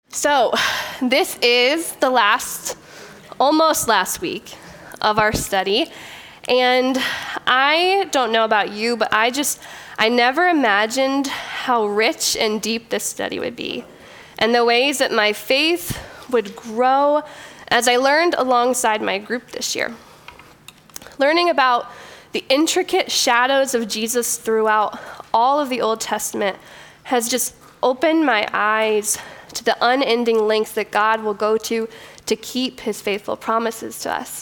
So this is the almost last week of our study. And I don't know about you, but I never imagined how rich and deep this study would be, and the ways that my faith would grow as I learned alongside my group this year. Learning about the intricate shadows of Jesus throughout all of the Old Testament has just opened my eyes to the unending lengths that God will go to keep his faithful promises to us.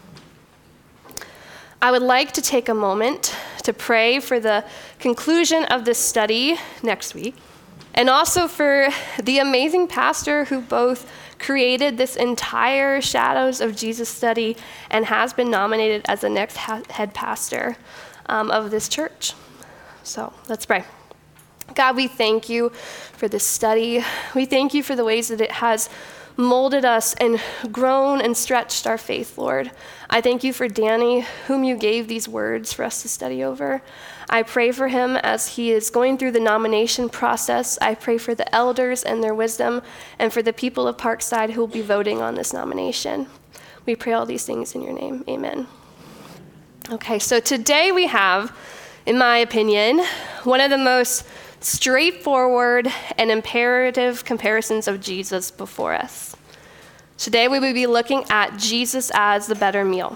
I would like to take a moment to pray for the conclusion of this study next week, and also for the amazing pastor who both created this entire Shadows of Jesus study and has been nominated as the next head pastor of this church. So let's pray. God, we thank you for this study. We thank you for the ways that it has molded us and grown and stretched our faith, Lord. I thank you for Danny, whom you gave these words for us to study over. I pray for him as he is going through the nomination process. I pray for the elders and their wisdom, and for the people of Parkside who will be voting on this nomination. We pray all these things in your name. Amen. Okay, so today we have, in my opinion, one of the most straightforward and imperative comparisons of Jesus before us. Today we will be looking at Jesus as the better meal.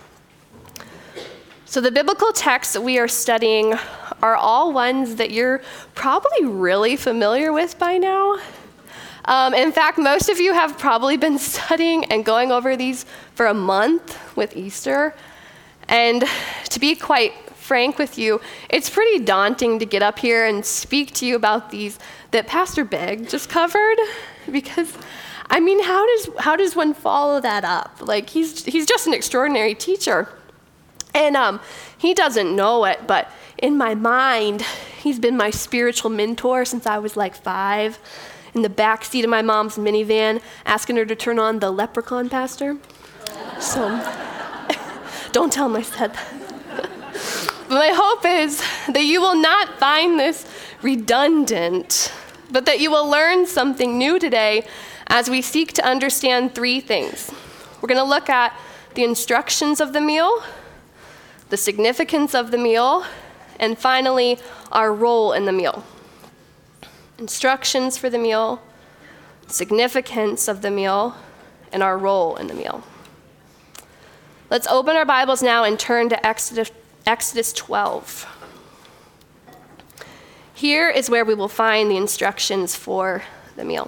So the biblical texts that we are studying are all ones that you're probably really familiar with by now. In fact, most of you have probably been studying and going over these for a month with Easter. And to be quite frank with you, it's pretty daunting to get up here and speak to you about these that Pastor Begg just covered, because I mean, how does one follow that up? Like, he's just an extraordinary teacher, and he doesn't know it, but in my mind, he's been my spiritual mentor since I was like 5, in the back seat of my mom's minivan, asking her to turn on the Leprechaun Pastor. So don't tell him I said that. My hope is that you will not find this redundant, but that you will learn something new today as we seek to understand 3 things. We're going to look at the instructions of the meal, the significance of the meal, and finally, our role in the meal. Instructions for the meal, significance of the meal, and our role in the meal. Let's open our Bibles now and turn to Exodus 12. Here is where we will find the instructions for the meal.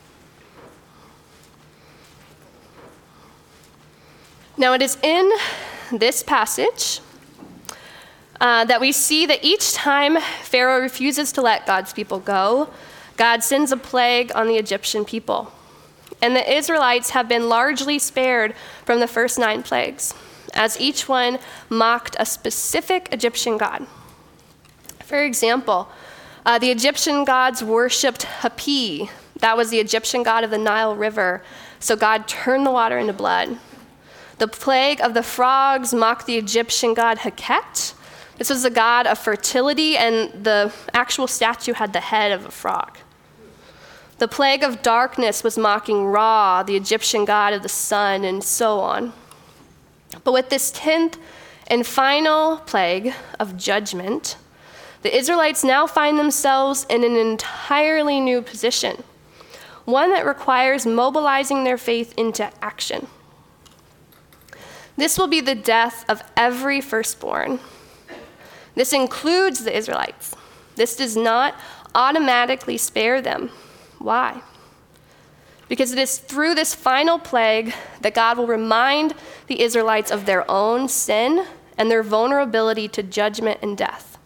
Now, it is in this passage that we see that each time Pharaoh refuses to let God's people go, God sends a plague on the Egyptian people. And the Israelites have been largely spared from the first 9 plagues, as each one mocked a specific Egyptian god. For example, the Egyptian gods worshipped Hapi. That was the Egyptian god of the Nile River, so God turned the water into blood. The plague of the frogs mocked the Egyptian god Heket. This was the god of fertility, and the actual statue had the head of a frog. The plague of darkness was mocking Ra, the Egyptian god of the sun, and so on. But with this 10th and final plague of judgment, the Israelites now find themselves in an entirely new position, one that requires mobilizing their faith into action. This will be the death of every firstborn. This includes the Israelites. This does not automatically spare them. Why? Because it is through this final plague that God will remind the Israelites of their own sin and their vulnerability to judgment and death.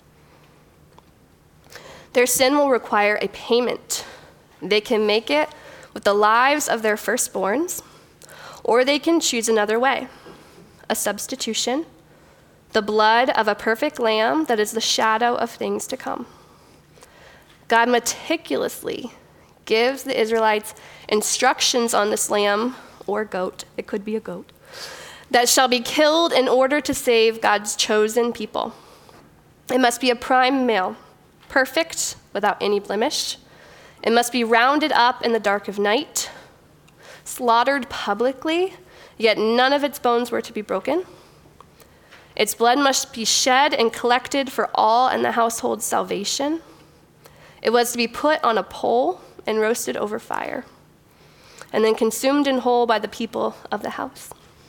Their sin will require a payment. They can make it with the lives of their firstborns, or they can choose another way, a substitution, the blood of a perfect lamb that is the shadow of things to come. God meticulously gives the Israelites instructions on this lamb or goat, it could be a goat, that shall be killed in order to save God's chosen people. It must be a prime male, perfect, without any blemish. It must be rounded up in the dark of night, slaughtered publicly, yet none of its bones were to be broken. Its blood must be shed and collected for all in the household's salvation. It was to be put on a pole and roasted over fire, and then consumed in whole by the people of the house.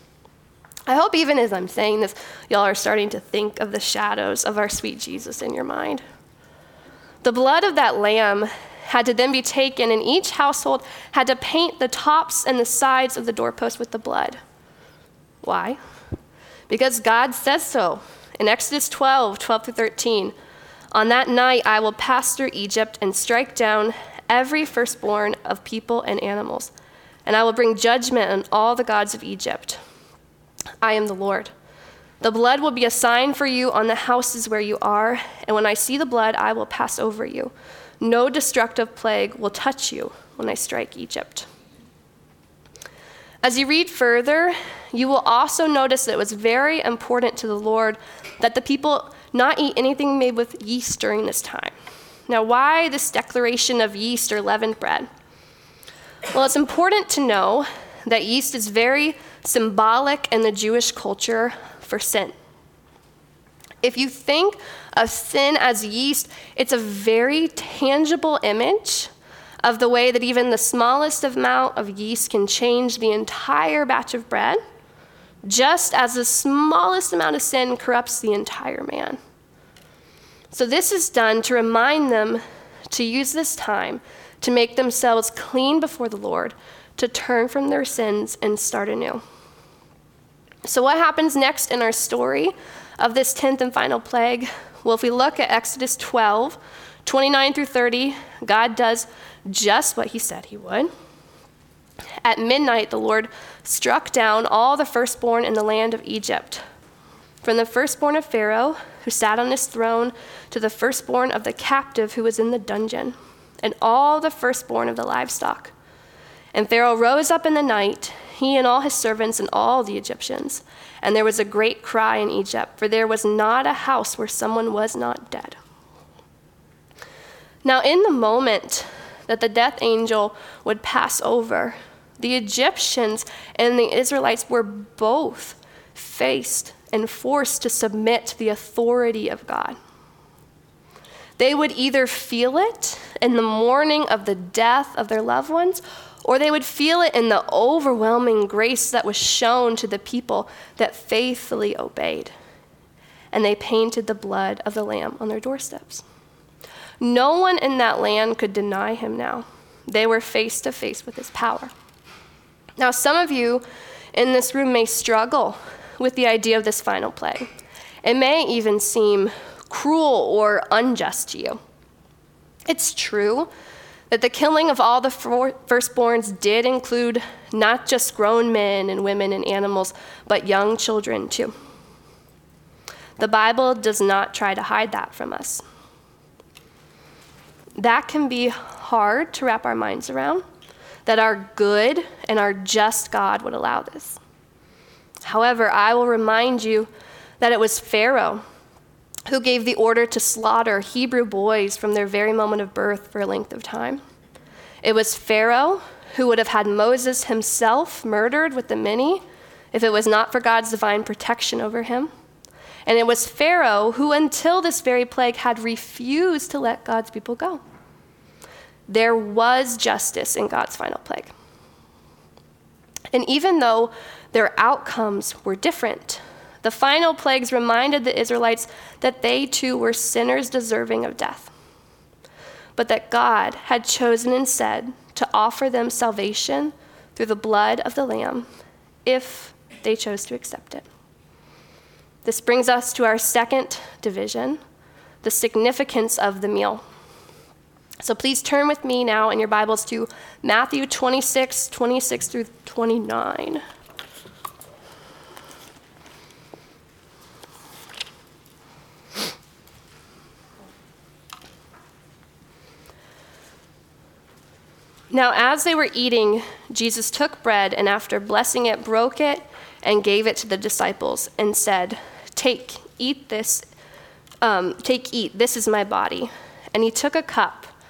I hope even as I'm saying this, y'all are starting to think of the shadows of our sweet Jesus in your mind. The blood of that lamb had to then be taken, and each household had to paint the tops and the sides of the doorpost with the blood. Why? Because God says so. In Exodus 12:12-13, on that night I will pass through Egypt and strike down every firstborn of people and animals, and I will bring judgment on all the gods of Egypt. I am the Lord. The blood will be a sign for you on the houses where you are, and when I see the blood, I will pass over you. No destructive plague will touch you when I strike Egypt. As you read further, you will also notice that it was very important to the Lord that the people not eat anything made with yeast during this time. Now, why this declaration of yeast or leavened bread? Well, it's important to know that yeast is very symbolic in the Jewish culture for sin. If you think of sin as yeast, it's a very tangible image of the way that even the smallest amount of yeast can change the entire batch of bread, just as the smallest amount of sin corrupts the entire man. So this is done to remind them to use this time to make themselves clean before the Lord, to turn from their sins and start anew. So what happens next in our story of this 10th and final plague? Well, if we look at Exodus 12:29-30, God does just what he said he would. At midnight, the Lord struck down all the firstborn in the land of Egypt, from the firstborn of Pharaoh, who sat on his throne, to the firstborn of the captive who was in the dungeon, and all the firstborn of the livestock. And Pharaoh rose up in the night, he and all his servants and all the Egyptians, and there was a great cry in Egypt, for there was not a house where someone was not dead. Now, in the moment that the death angel would pass over, the Egyptians and the Israelites were both faced and forced to submit to the authority of God. They would either feel it in the mourning of the death of their loved ones, or they would feel it in the overwhelming grace that was shown to the people that faithfully obeyed. And they painted the blood of the Lamb on their doorsteps. No one in that land could deny him now. They were face to face with his power. Now, some of you in this room may struggle with the idea of this final plague. It may even seem cruel or unjust to you. It's true that the killing of all the firstborns did include not just grown men and women and animals, but young children too. The Bible does not try to hide that from us. That can be hard to wrap our minds around, that our good and our just God would allow this. However, I will remind you that it was Pharaoh who gave the order to slaughter Hebrew boys from their very moment of birth for a length of time. It was Pharaoh who would have had Moses himself murdered with the many if it was not for God's divine protection over him. And it was Pharaoh who, until this very plague, had refused to let God's people go. There was justice in God's final plague. And even though their outcomes were different, the final plagues reminded the Israelites that they too were sinners deserving of death, but that God had chosen instead to offer them salvation through the blood of the Lamb if they chose to accept it. This brings us to our second division, the significance of the meal. So please turn with me now in your Bibles to Matthew 26:26-29. Now, as they were eating, Jesus took bread and after blessing it, broke it and gave it to the disciples and said, Take, eat, this is my body. And he took a cup,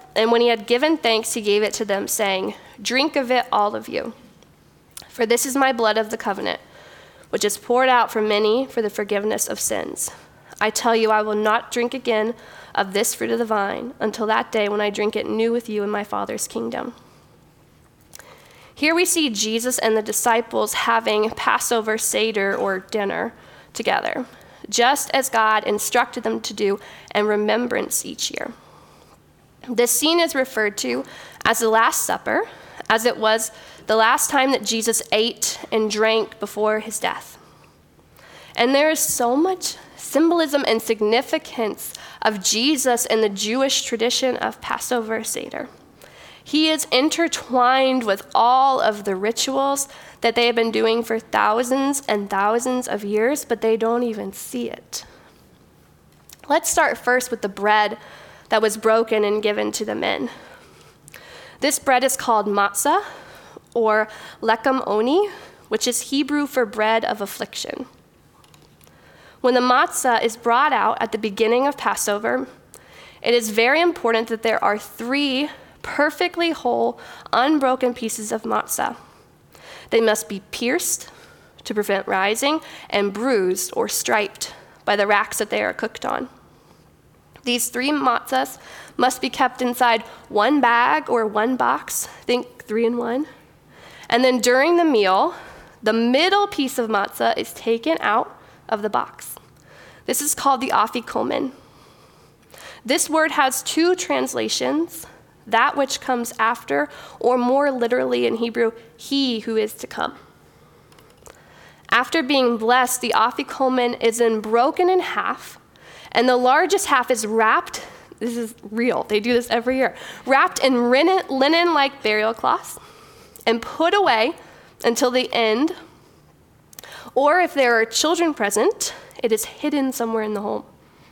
And when he had given thanks, he gave it to them, saying, "Drink of it, all of you. For this is my blood of the covenant, which is poured out for many for the forgiveness of sins. I tell you, I will not drink again of this fruit of the vine until that day when I drink it new with you in my Father's kingdom." Here we see Jesus and the disciples having Passover Seder, or dinner, together, just as God instructed them to do in remembrance each year. This scene is referred to as the Last Supper, as it was the last time that Jesus ate and drank before his death. And there is so much symbolism and significance of Jesus in the Jewish tradition of Passover Seder. He is intertwined with all of the rituals that they have been doing for thousands and thousands of years, but they don't even see it. Let's start first with the bread that was broken and given to the men. This bread is called matzah, or lechem oni, which is Hebrew for bread of affliction. When the matzah is brought out at the beginning of Passover, it is very important that there are 3 perfectly whole, unbroken pieces of matzah. They must be pierced to prevent rising and bruised or striped by the racks that they are cooked on. These 3 matzahs must be kept inside one bag or one box, think 3 in 1. And then during the meal, the middle piece of matzah is taken out of the box. This is called the afikomen. This word has 2 translations, that which comes after, or more literally in Hebrew, he who is to come. After being blessed, the afikomen is then broken in half, and the largest half is wrapped, this is real, they do this every year, wrapped in linen-like burial cloths and put away until the end. Or if there are children present, it is hidden somewhere in the home.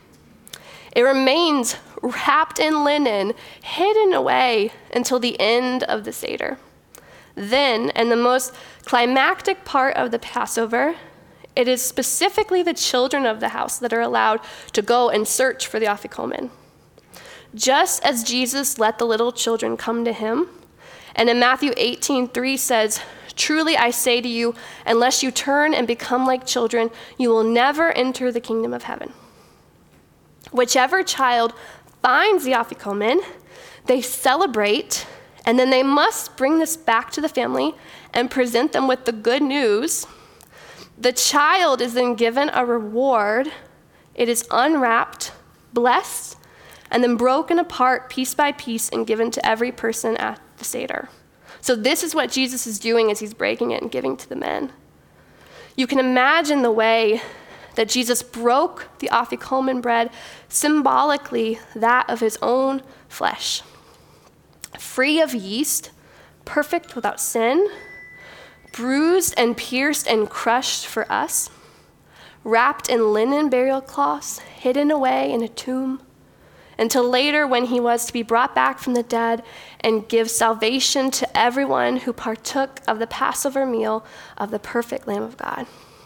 It remains wrapped in linen, hidden away until the end of the Seder. Then, and the most climactic part of the Passover, it is specifically the children of the house that are allowed to go and search for the afikomen. Just as Jesus let the little children come to him, and in Matthew 18:3 says, "Truly I say to you, unless you turn and become like children, you will never enter the kingdom of heaven." Whichever child finds the afikomen, they celebrate, and then they must bring this back to the family and present them with the good news. The child is then given a reward. It is unwrapped, blessed, and then broken apart piece by piece and given to every person at the Seder. So this is what Jesus is doing as he's breaking it and giving to the men. You can imagine the way that Jesus broke the afikomen bread, symbolically that of his own flesh. Free of yeast, perfect without sin, bruised and pierced and crushed for us, wrapped in linen burial cloths, hidden away in a tomb, until later when he was to be brought back from the dead and give salvation to everyone who partook of the Passover meal of the perfect Lamb of God.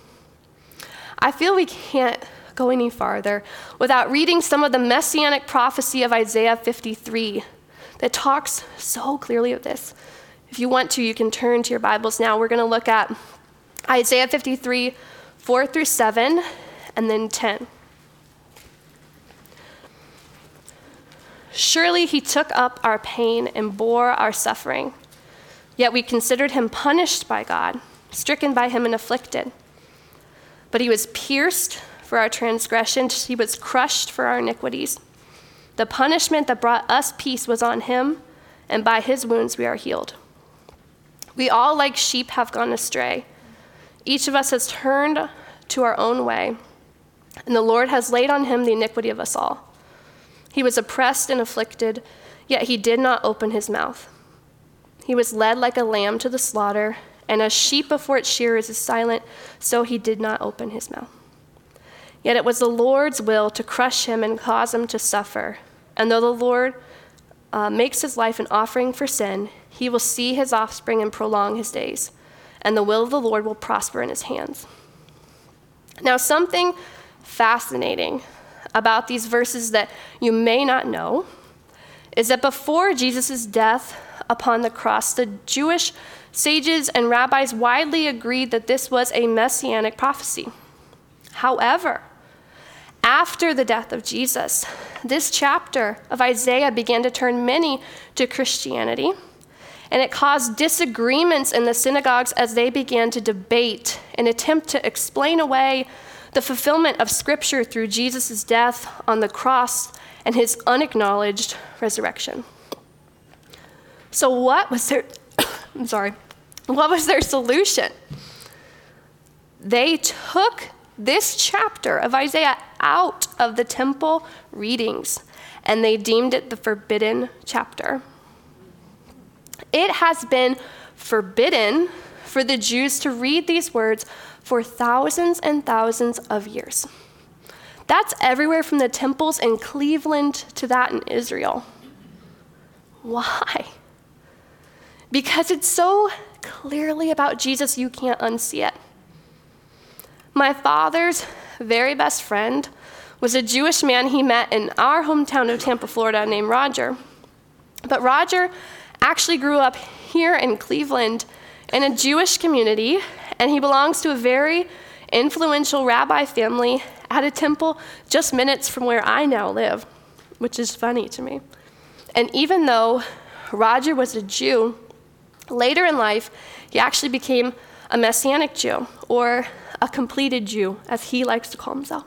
I feel we can't go any farther without reading some of the messianic prophecy of Isaiah 53 that talks so clearly of this. If you want to, you can turn to your Bibles now. We're going to look at Isaiah 53, 4-7, and then 10. "Surely he took up our pain and bore our suffering. Yet we considered him punished by God, stricken by him and afflicted. But he was pierced for our transgressions, he was crushed for our iniquities. The punishment that brought us peace was on him, and by his wounds we are healed. We all like sheep have gone astray. Each of us has turned to our own way, and the Lord has laid on him the iniquity of us all. He was oppressed and afflicted, yet he did not open his mouth. He was led like a lamb to the slaughter, and as sheep before its shearers is silent, so he did not open his mouth. Yet it was the Lord's will to crush him and cause him to suffer. And though the Lord makes his life an offering for sin, he will see his offspring and prolong his days, and the will of the Lord will prosper in his hands." Now, something fascinating about these verses that you may not know is that before Jesus' death upon the cross, the Jewish sages and rabbis widely agreed that this was a messianic prophecy. However, after the death of Jesus, this chapter of Isaiah began to turn many to Christianity, and it caused disagreements in the synagogues as they began to debate and attempt to explain away the fulfillment of Scripture through Jesus' death on the cross and his unacknowledged resurrection. So what was their solution? They took this chapter of Isaiah out of the temple readings, and they deemed it the forbidden chapter. It has been forbidden for the Jews to read these words for thousands and thousands of years. That's everywhere from the temples in Cleveland to that in Israel. Why? Because it's so clearly about Jesus, you can't unsee it. My father's very best friend was a Jewish man he met in our hometown of Tampa, Florida, named Roger. But Roger actually grew up here in Cleveland in a Jewish community, and he belongs to a very influential rabbi family at a temple just minutes from where I now live, which is funny to me. And even though Roger was a Jew, later in life, he actually became a Messianic Jew, or a completed Jew, as he likes to call himself.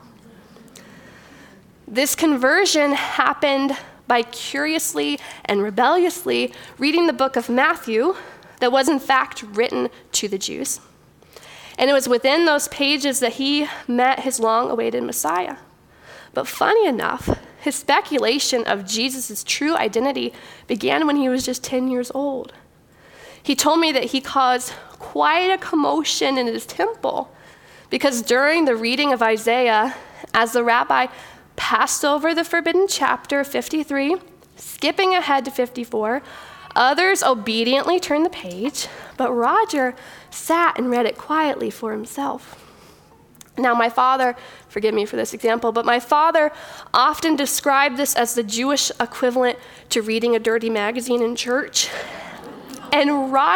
This conversion happened by curiously and rebelliously reading the book of Matthew that was in fact written to the Jews. And it was within those pages that he met his long-awaited Messiah. But funny enough, his speculation of Jesus' true identity began when he was just 10 years old. He told me that he caused quite a commotion in his temple because during the reading of Isaiah, as the rabbi passed over the forbidden chapter 53, skipping ahead to 54, others obediently turned the page, but Roger sat and read it quietly for himself. Now, my father, forgive me for this example, but my father often described this as the Jewish equivalent to reading a dirty magazine in church. And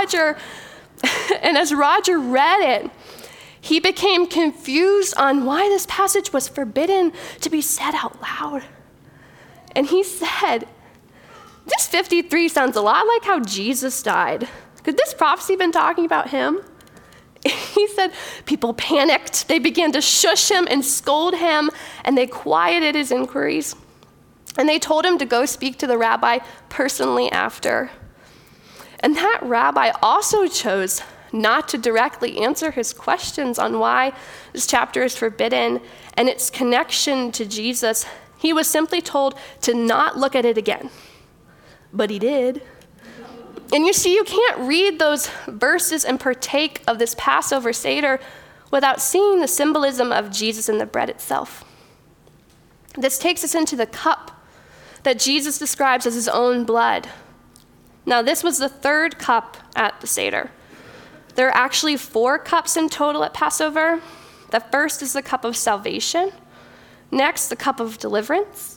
as Roger read it, he became confused on why this passage was forbidden to be said out loud. And he said, this 53 sounds a lot like how Jesus died. Could this prophecy have been talking about him? He said people panicked. They began to shush him and scold him, and they quieted his inquiries. And they told him to go speak to the rabbi personally after. And that rabbi also chose not to directly answer his questions on why this chapter is forbidden and its connection to Jesus. He was simply told to not look at it again. But he did. And you see, you can't read those verses and partake of this Passover Seder without seeing the symbolism of Jesus in the bread itself. This takes us into the cup that Jesus describes as his own blood. Now, this was the third cup at the Seder. There are actually 4 cups in total at Passover. The first is the cup of salvation. Next, the cup of deliverance.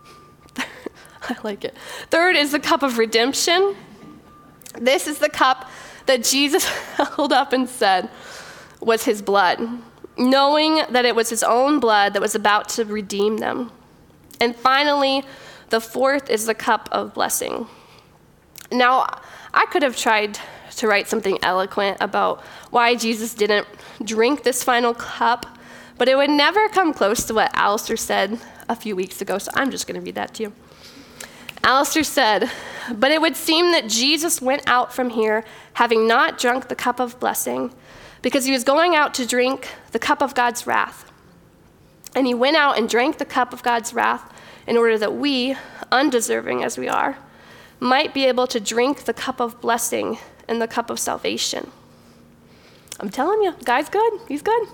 I like it. Third is the cup of redemption. This is the cup that Jesus held up and said was his blood, knowing that it was his own blood that was about to redeem them. And finally, the fourth is the cup of blessing. Now, I could have tried to write something eloquent about why Jesus didn't drink this final cup, but it would never come close to what Alistair said a few weeks ago, so I'm just going to read that to you. Alistair said, "But it would seem that Jesus went out from here having not drunk the cup of blessing, because he was going out to drink the cup of God's wrath. And he went out and drank the cup of God's wrath in order that we, undeserving as we are, might be able to drink the cup of blessing and the cup of salvation." I'm telling you, guy's good. He's good.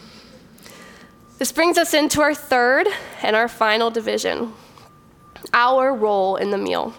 This brings us into our third and our final division, our role in the meal.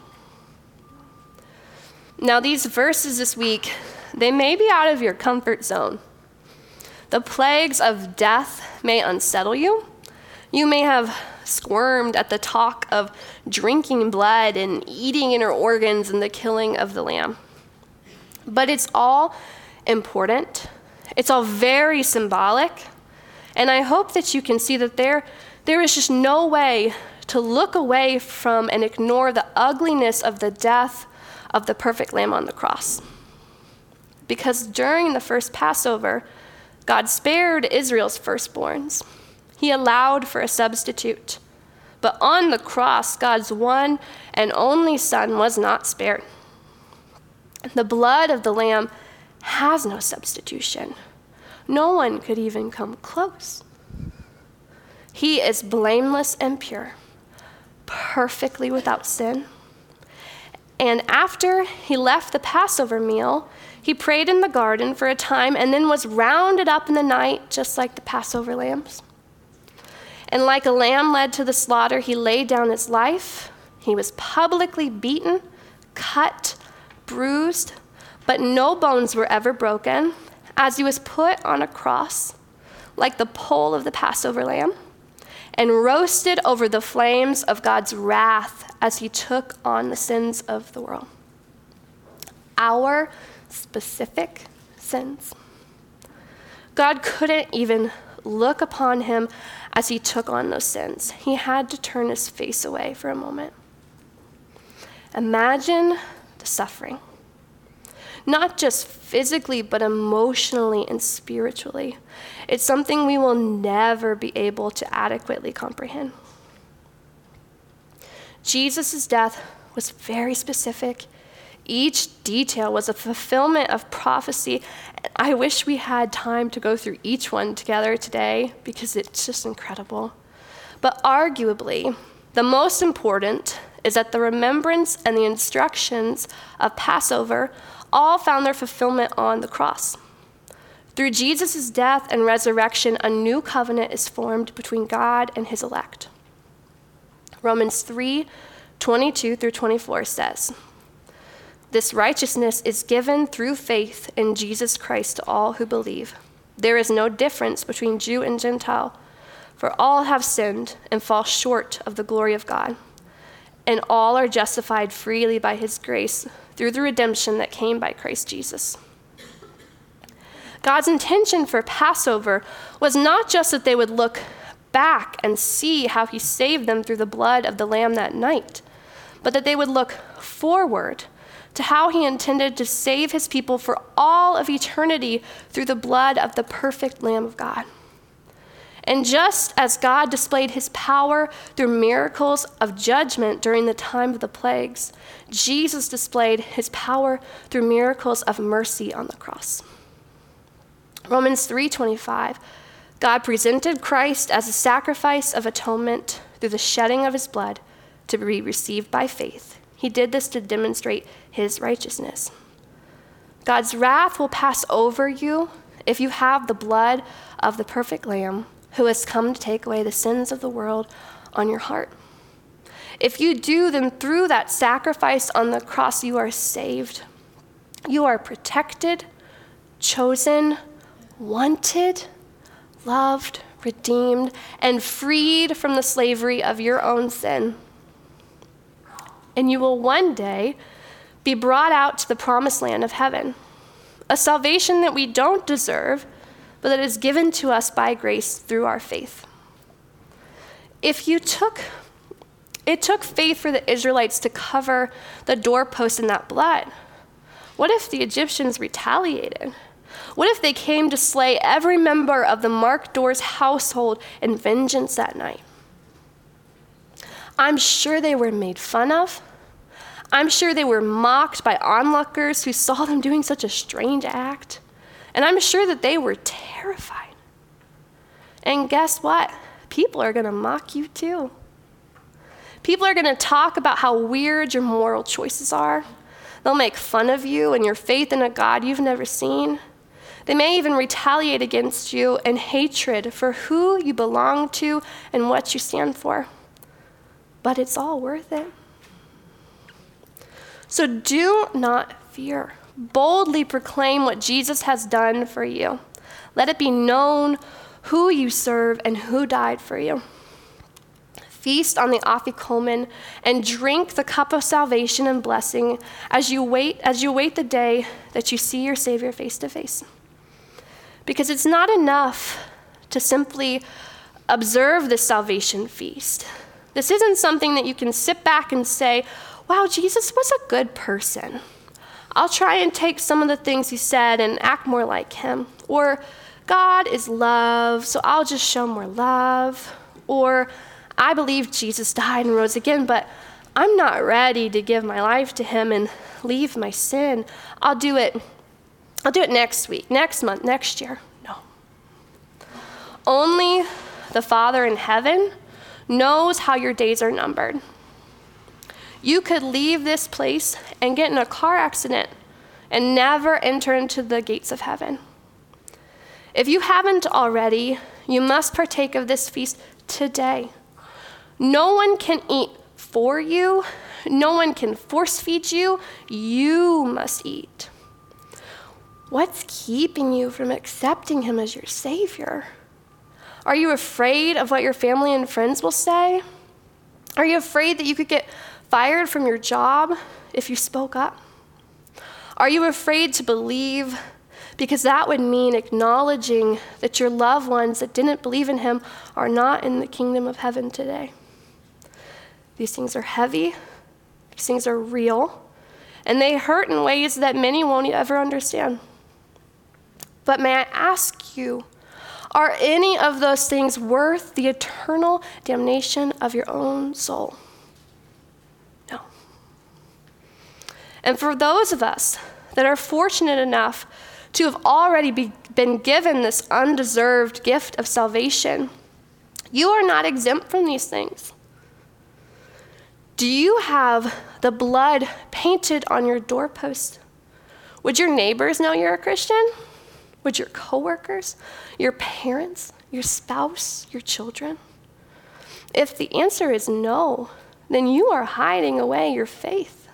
Now, these verses this week, they may be out of your comfort zone. The plagues of death may unsettle you. You may have squirmed at the talk of drinking blood and eating inner organs and the killing of the lamb. But it's all important. It's all very symbolic. And I hope that you can see that there is just no way to look away from and ignore the ugliness of the death of the perfect lamb on the cross. Because during the first Passover, God spared Israel's firstborns. He allowed for a substitute. But on the cross, God's one and only Son was not spared. The blood of the Lamb has no substitution. No one could even come close. He is blameless and pure, perfectly without sin. And after he left the Passover meal, he prayed in the garden for a time and then was rounded up in the night, just like the Passover lambs. And like a lamb led to the slaughter, he laid down his life. He was publicly beaten, cut, bruised, but no bones were ever broken, as he was put on a cross, like the pole of the Passover lamb, and roasted over the flames of God's wrath as he took on the sins of the world. Our specific sins. God couldn't even look upon him as he took on those sins. He had to turn his face away for a moment. Imagine the suffering. Not just physically, but emotionally and spiritually. It's something we will never be able to adequately comprehend. Jesus' death was very specific. Each detail was a fulfillment of prophecy. I wish we had time to go through each one together today because it's just incredible. But arguably, the most important is that the remembrance and the instructions of Passover all found their fulfillment on the cross. Through Jesus' death and resurrection, a new covenant is formed between God and his elect. Romans 3:22-24 says, "This righteousness is given through faith in Jesus Christ to all who believe. There is no difference between Jew and Gentile, for all have sinned and fall short of the glory of God, and all are justified freely by his grace through the redemption that came by Christ Jesus." God's intention for Passover was not just that they would look back and see how he saved them through the blood of the Lamb that night, but that they would look forward to how he intended to save his people for all of eternity through the blood of the perfect Lamb of God. And just as God displayed his power through miracles of judgment during the time of the plagues, Jesus displayed his power through miracles of mercy on the cross. Romans 3:25, God presented Christ as a sacrifice of atonement through the shedding of his blood to be received by faith. He did this to demonstrate his righteousness. God's wrath will pass over you if you have the blood of the perfect Lamb who has come to take away the sins of the world on your heart. If you do, then through that sacrifice on the cross, you are saved. You are protected, chosen, wanted, loved, redeemed, and freed from the slavery of your own sin. And you will one day be brought out to the promised land of heaven, a salvation that we don't deserve, but that is given to us by grace through our faith. It took faith for the Israelites to cover the doorpost in that blood. What if the Egyptians retaliated? What if they came to slay every member of the Mark Dorr's household in vengeance that night? I'm sure they were made fun of. I'm sure they were mocked by onlookers who saw them doing such a strange act. And I'm sure that they were terrified. And guess what? People are going to mock you too. People are going to talk about how weird your moral choices are. They'll make fun of you and your faith in a God you've never seen. They may even retaliate against you in hatred for who you belong to and what you stand for. But it's all worth it. So do not fear. Boldly proclaim what Jesus has done for you. Let it be known who you serve and who died for you. Feast on the afikomen and drink the cup of salvation and blessing as you wait the day that you see your Savior face to face. Because it's not enough to simply observe this salvation feast. This isn't something that you can sit back and say, wow, Jesus was a good person. I'll try and take some of the things he said and act more like him. Or God is love, so I'll just show more love. Or I believe Jesus died and rose again, but I'm not ready to give my life to him and leave my sin. I'll do it next week, next month, next year. No. Only the Father in heaven knows how your days are numbered. You could leave this place and get in a car accident and never enter into the gates of heaven. If you haven't already, you must partake of this feast today. No one can eat for you. No one can force feed you. You must eat. What's keeping you from accepting him as your Savior? Are you afraid of what your family and friends will say? Are you afraid that you could get fired from your job if you spoke up? Are you afraid to believe because that would mean acknowledging that your loved ones that didn't believe in him are not in the kingdom of heaven today? These things are heavy, these things are real, and they hurt in ways that many won't ever understand. But may I ask you, are any of those things worth the eternal damnation of your own soul? No. And for those of us that are fortunate enough to have already been given this undeserved gift of salvation, you are not exempt from these things. Do you have the blood painted on your doorpost? Would your neighbors know you're a Christian? Would your coworkers, your parents, your spouse, your children? If the answer is no, then you are hiding away your faith.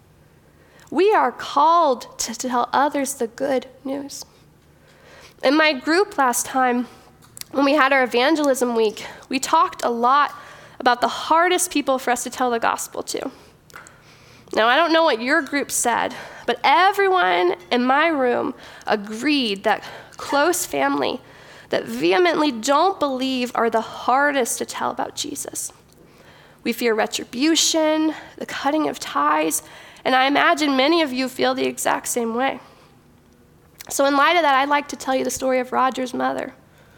We are called to tell others the good news. In my group last time, when we had our evangelism week, we talked a lot about the hardest people for us to tell the gospel to. Now, I don't know what your group said, but everyone in my room agreed that close family that vehemently don't believe are the hardest to tell about Jesus. We fear retribution, the cutting of ties, and I imagine many of you feel the exact same way. So in light of that, I'd like to tell you the story of Roger's mother.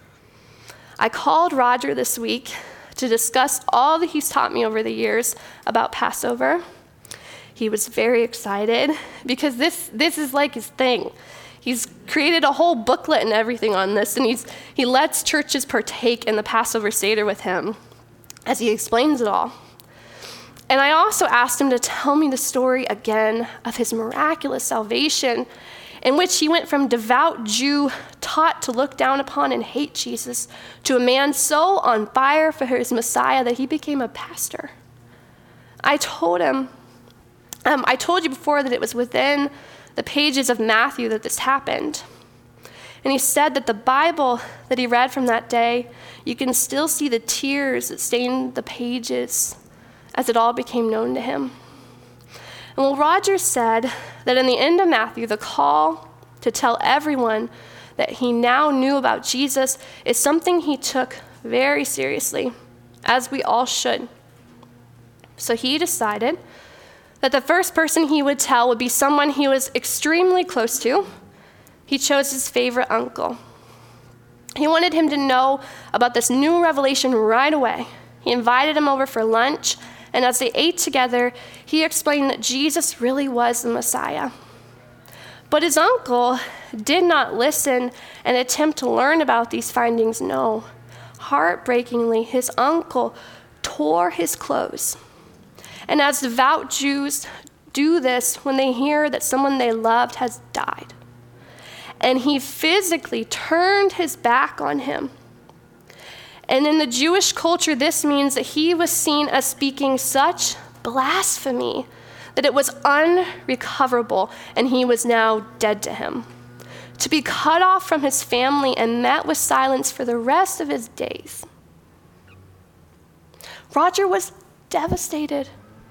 I called Roger this week to discuss all that he's taught me over the years about Passover. He was very excited because this is like his thing. He's created a whole booklet and everything on this, and he lets churches partake in the Passover Seder with him as he explains it all. And I also asked him to tell me the story again of his miraculous salvation, in which he went from devout Jew taught to look down upon and hate Jesus to a man so on fire for his Messiah that he became a pastor. I told him, I told you before that it was within the pages of Matthew that this happened. And he said that the Bible that he read from that day, you can still see the tears that stained the pages as it all became known to him. And well, Roger said that in the end of Matthew, the call to tell everyone that he now knew about Jesus is something he took very seriously, as we all should. So he decided that the first person he would tell would be someone he was extremely close to. He chose his favorite uncle. He wanted him to know about this new revelation right away. He invited him over for lunch, and as they ate together, he explained that Jesus really was the Messiah. But his uncle did not listen and attempt to learn about these findings. No. Heartbreakingly, his uncle tore his clothes. And as devout Jews do this when they hear that someone they loved has died. And he physically turned his back on him. And in the Jewish culture, this means that he was seen as speaking such blasphemy that it was unrecoverable, and he was now dead to him. To be cut off from his family and met with silence for the rest of his days. Roger was devastated.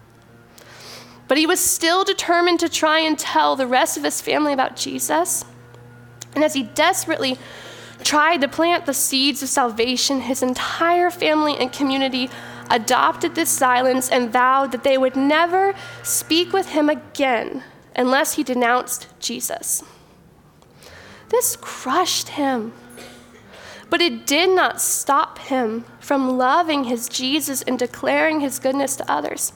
But he was still determined to try and tell the rest of his family about Jesus. And as he desperately tried to plant the seeds of salvation, his entire family and community adopted this silence and vowed that they would never speak with him again unless he denounced Jesus. This crushed him, but it did not stop him from loving his Jesus and declaring his goodness to others.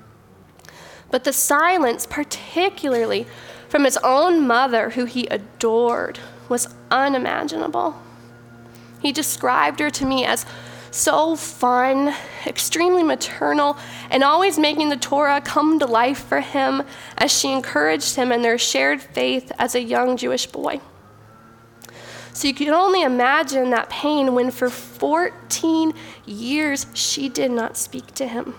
But the silence, particularly from his own mother, who he adored, was unimaginable. He described her to me as so fun, extremely maternal, and always making the Torah come to life for him as she encouraged him in their shared faith as a young Jewish boy. So you can only imagine that pain when for 14 years she did not speak to him.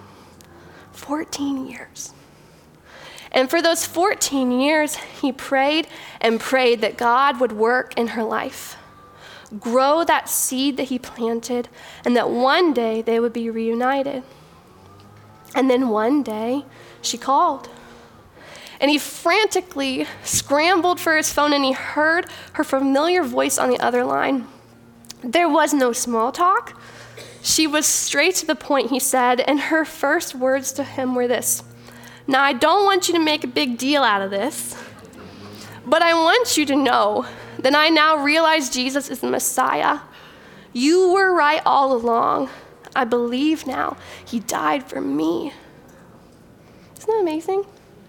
14 years. And for those 14 years, he prayed and prayed that God would work in her life, grow that seed that he planted, and that one day they would be reunited. And then one day, she called. And he frantically scrambled for his phone, and he heard her familiar voice on the other line. There was no small talk. She was straight to the point, he said, and her first words to him were this: "Now, I don't want you to make a big deal out of this, but I want you to know that I now realize Jesus is the Messiah. You were right all along. I believe now he died for me." Isn't that amazing?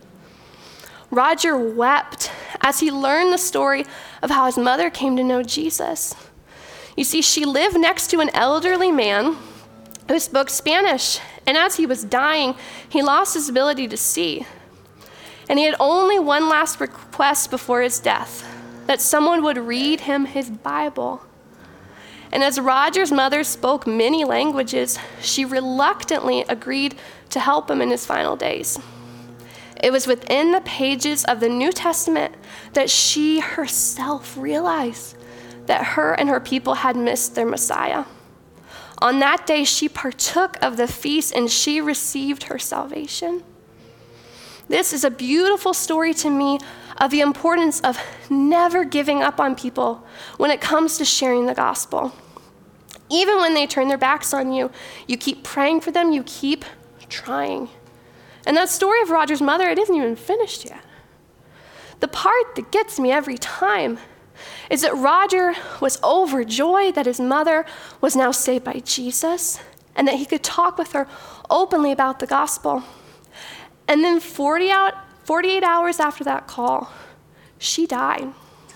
Roger wept as he learned the story of how his mother came to know Jesus. You see, she lived next to an elderly man who spoke Spanish, and as he was dying, he lost his ability to see. And he had only one last request before his death, that someone would read him his Bible. And as Roger's mother spoke many languages, she reluctantly agreed to help him in his final days. It was within the pages of the New Testament that she herself realized that her and her people had missed their Messiah. On that day, she partook of the feast and she received her salvation. This is a beautiful story to me of the importance of never giving up on people when it comes to sharing the gospel. Even when they turn their backs on you, you keep praying for them, you keep trying. And that story of Roger's mother, it isn't even finished yet. The part that gets me every time is that Roger was overjoyed that his mother was now saved by Jesus and that he could talk with her openly about the gospel. And then 48 hours after that call, she died.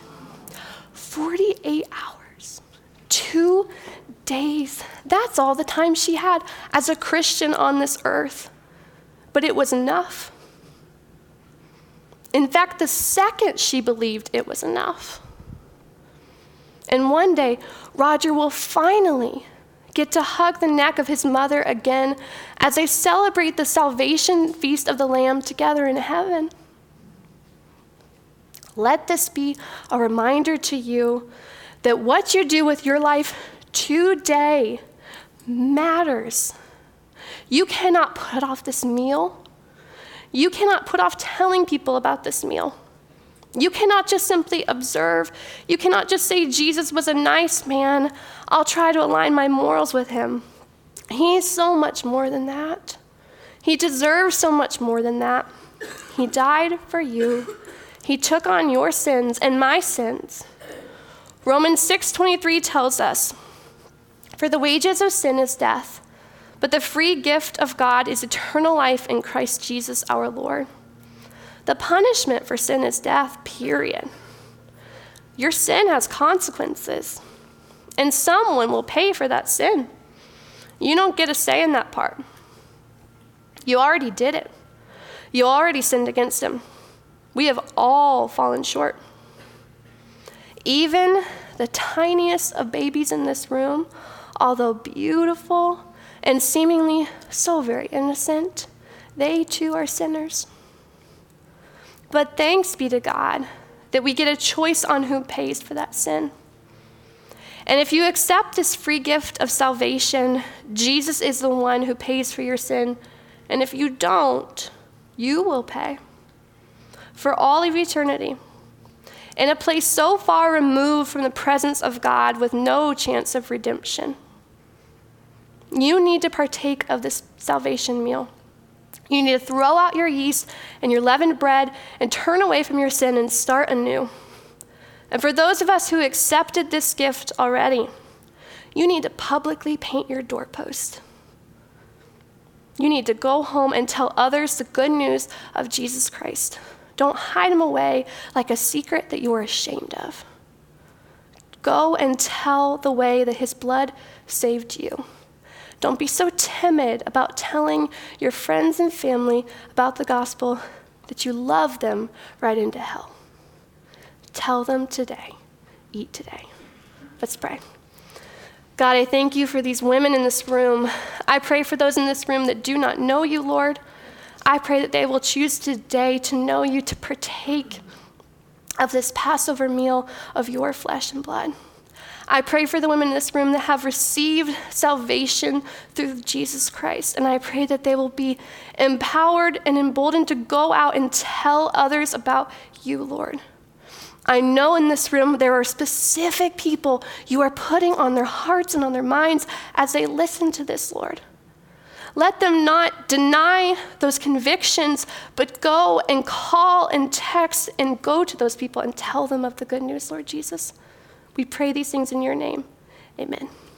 48 hours, 2 days. That's all the time she had as a Christian on this earth. But it was enough. In fact, the second she believed, it was enough. And one day, Roger will finally get to hug the neck of his mother again as they celebrate the salvation feast of the Lamb together in heaven. Let this be a reminder to you that what you do with your life today matters. You cannot put off this meal. You cannot put off telling people about this meal. You cannot just simply observe. You cannot just say, Jesus was a nice man. I'll try to align my morals with him. He's so much more than that. He deserves so much more than that. He died for you. He took on your sins and my sins. Romans 6:23 tells us, "For the wages of sin is death, but the free gift of God is eternal life in Christ Jesus our Lord." The punishment for sin is death, period. Your sin has consequences, and someone will pay for that sin. You don't get a say in that part. You already did it. You already sinned against him. We have all fallen short. Even the tiniest of babies in this room, although beautiful and seemingly so very innocent, they too are sinners. But thanks be to God that we get a choice on who pays for that sin. And if you accept this free gift of salvation, Jesus is the one who pays for your sin. And if you don't, you will pay for all of eternity in a place so far removed from the presence of God with no chance of redemption. You need to partake of this salvation meal. You need to throw out your yeast and your leavened bread and turn away from your sin and start anew. And for those of us who accepted this gift already, you need to publicly paint your doorpost. You need to go home and tell others the good news of Jesus Christ. Don't hide him away like a secret that you are ashamed of. Go and tell the way that his blood saved you. Don't be so timid about telling your friends and family about the gospel that you love them right into hell. Tell them today. Eat today. Let's pray. God, I thank you for these women in this room. I pray for those in this room that do not know you, Lord. I pray that they will choose today to know you, to partake of this Passover meal of your flesh and blood. I pray for the women in this room that have received salvation through Jesus Christ, and I pray that they will be empowered and emboldened to go out and tell others about you, Lord. I know in this room there are specific people you are putting on their hearts and on their minds as they listen to this, Lord. Let them not deny those convictions, but go and call and text and go to those people and tell them of the good news, Lord Jesus. We pray these things in your name. Amen.